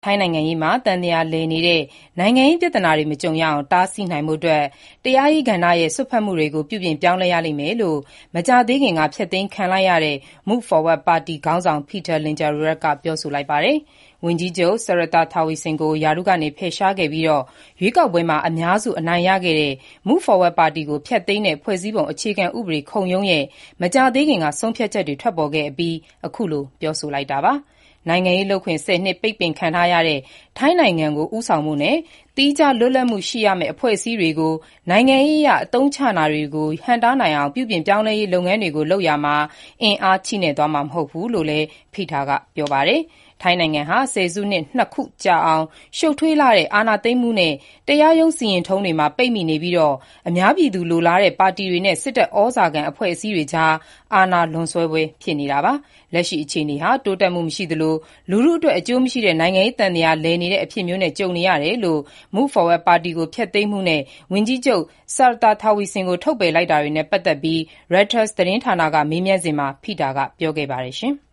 ထိုင်းနိုင်ငံရေးမှာသံသရာလည်နေတဲ့နိုင်ငံရေးပြဿနာတွေမကြုံရအောင်တားဆီးနိုင်ဖို့တရားရေးကဏ္ဍရဲ့စွက်ဖက်မှုတွေကို ပြုပြင်ပြောင်းလဲရလိမ့်မယ်လို့ မကြာသေးခင်ကဖျက်သိမ်းခံလိုက်ရတဲ့ Move Forward ပါတီခေါင်းဆောင် Pita Limjaroenrat ကပြောဆိုလိုက်ပါတယ်။ ဝန်ကြီးချုပ် Srettha Thavisin ကိုရာထူးကနေဖယ်ရှားခဲ့ပြီး ရွေးကောက်ပွဲမှာအများစုအနိုင်ရခဲ့တဲ့ Move Forward ပါတီကိုဖျက်သိမ်းတဲ့ ဖွဲ့စည်းပုံအခြေခံဥပဒေခုံရုံးရဲ့ မကြာသေးခင်ကဆုံးဖြတ်ချက်တွေထွက်ပေါ်ခဲ့အပြီး အခုလို ပြောဆိုလိုက်တာပါ။ နိုင်ငံရေးလုပ်ခွင့် 10 နှစ်ပိတ်ပင်ခံထားရတဲ့ ထိုင်းနိုင်ငံကို ဦးဆောင်ဖို့နဲ့ သီးခြားလွတ်လပ်မှုရှိရမယ့်အဖွဲ့အစည်းတွေကို နိုင်ငံရေးအရအသုံးချတာတွေကို ဟန့်တားနိုင်အောင် ပြုပြင်ပြောင်းလဲရေးလုပ်ငန်းတွေလုပ်ရာမှာ အင်အားချည့်နဲ့သွားမှာမဟုတ်ဘူးလို့လည်း Pita ကပြောပါတယ်။ ထိုင်းနိုင်ငံဟာ ဆယ်စုနှစ် ၂ ခုကြာအောင် ရှုပ်ထွေးလှတဲ့ အာဏာသိမ်းမှုနဲ့ တရားရုံးစီရင်ထုံးတွေမှာ ပိတ်မိနေပြီး အများပြည်သူလိုလားတဲ့ပါတီတွေနဲ့ စစ်တပ်ဩဇာခံအဖွဲ့အစည်းတွေကြား အာဏာလွန်ဆွဲပွဲဖြစ်နေတာပါ။ လက်ရှိအခြေအနေဟာ တိုးတက်မှုမရှိသလို လူထုအတွက်အကျိုးမရှိတဲ့ နိုင်ငံရေးသံသရာလည်နေတဲ့အဖြစ်မျိုးနဲ့ ကြုံနေရတယ်လို့ Move Forward ပါတီကိုဖျက်သိမ်းမှုနဲ့ ဝန်ကြီးချုပ် Srettha Thavisin ကိုထုတ်ပယ်လိုက်တာတွေနဲ့ပတ်သက်ပြီး Reuters သတင်းဌာနကမေးမြန်းစဉ်မှာ Pita ကပြောခဲ့ပါတယ်။